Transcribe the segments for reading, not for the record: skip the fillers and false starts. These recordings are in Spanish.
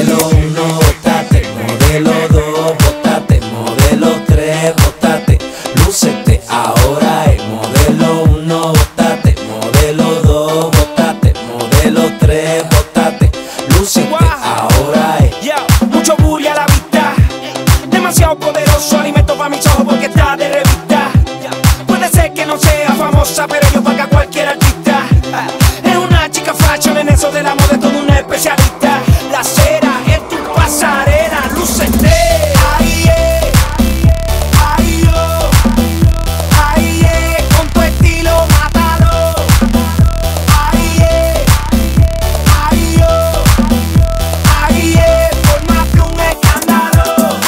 Modelo 1, bótate. Modelo 2, bótate. Modelo 3, bótate. Lúcete, ahora es modelo 1, bótate. Modelo 2, bótate. Modelo 3, bótate. Lúcete, ahora es. Mucho bully a la vista, demasiado poderoso, alimento para mis ojos porque está de revista. Puede ser que no sea famosa, pero yo paga a cualquier artista. Es una chica fashion, en eso de la moda es todo una especialista. La cera es tu pasarela, lúcete. Ahí es, ahí yo, ahí es, con tu estilo mátalo. Ahí es, ahí yo, ahí es, formate un escándalo.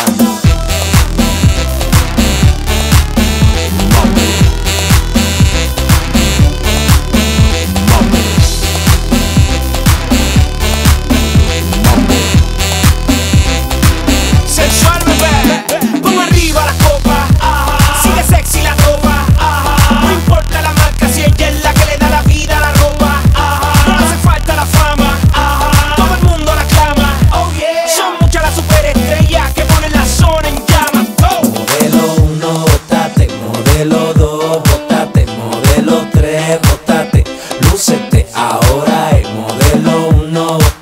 Sensual, bebé, pon arriba la copa, sigue sexy la ropa, no importa la marca si ella es la que le da la vida a la ropa, no le hace falta la fama, todo el mundo la clama, son muchas las superestrellas que ponen la zona en llamas. Modelo 1, bótate. Modelo 2, bótate. Modelo 3, bótate. Lúcete, ahora es modelo 1, bótate.